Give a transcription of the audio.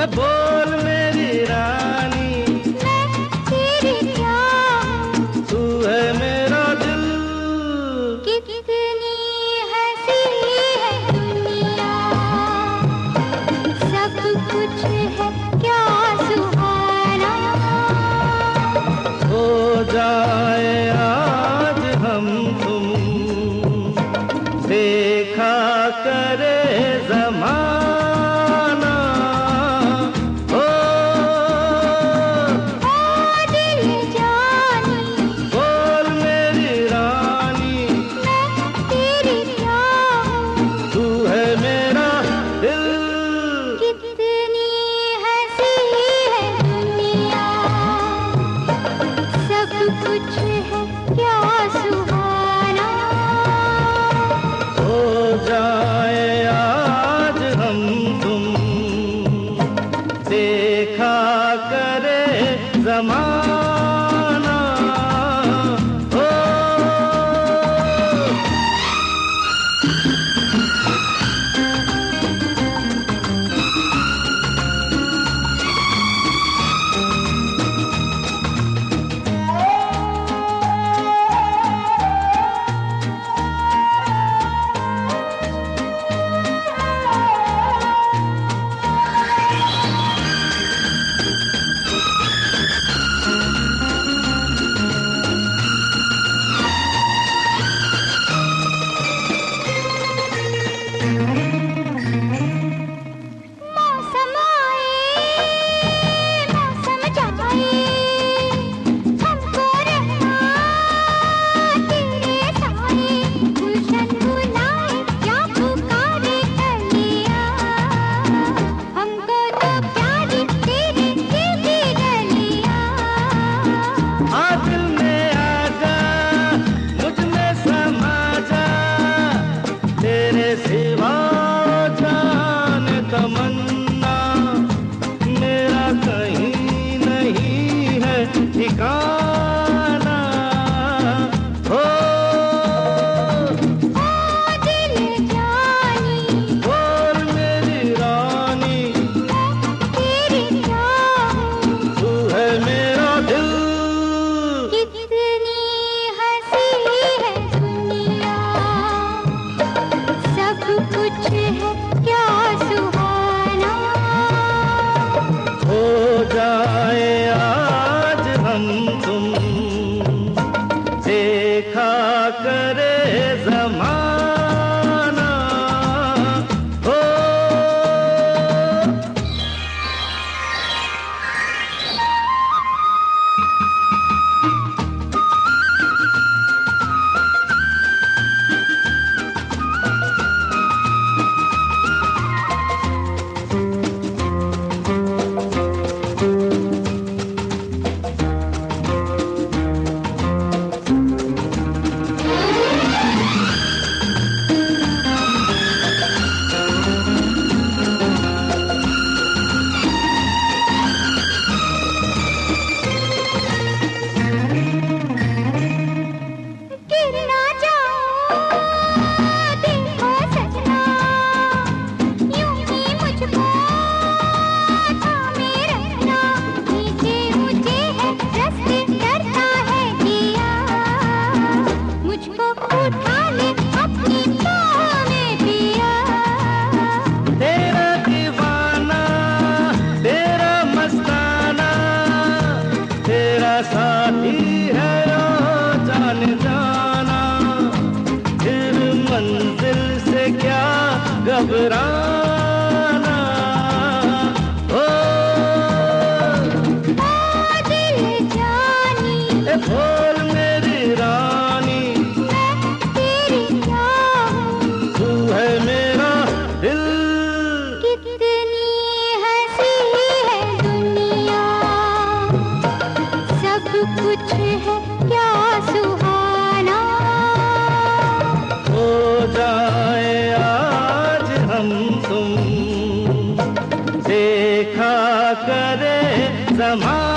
बोल मेरी रानी, मैं तेरी क्या हूँ, तू है मेरा दिल। कितनी हंसी है दुनिया, सब कुछ है क्या सुहाना। हो जाए आज हम तुम, देखा करे ज़माना। ओ दिल जानी, बोल मेरी रानी, मैं तेरी क्या हूँ, तू है मेरा दिल। कितनी हंसी है दुनिया, सब कुछ है क्या सुहाना। हो जाए आज हम तुम, देखा करे ज़माना। ओ मौसम आए, मौसम जाए, हमको रहना तेरे साए। गुलशन बुलाए या पुकारे कलियां, हमको तो प्यारी तेरी दिल की गलियां। आ दिल में आजा, मुझ में समा जा, तेरे सिवा जान तमन्ना मेरा कहीं नहीं है ठिकाना। हो दिल जानी, बोल मेरी रानी, तेरी क्या हूँ, तू है मेरा दिल। कितनी हंसी है दुनिया, सब कुछ है क्या सुहाना। हो जाए आज हम तुम, देखा करे ज़माना। हो गिर ना जाऊं, देखो सजना, यूं ही मुझको थामे रखना। नीचे ऊंचे है रास्ते, डरता है जिया, मुझको उठा ले अपनी बाहों में पिया। तेरा दीवाना, तेरा मस्ताना, तेरा साथी है ओ जान जाना। फिर मंजिल से क्या घबराना। ओ दिल जानी, बोल मेरी रानी, मैं तेरी क्या हूँ, तू है मेरा दिल। कितनी हंसी है दुनिया, सब कुछ है क्या सुहाना। हो जाए आज हम तुम, देखा करे ज़माना।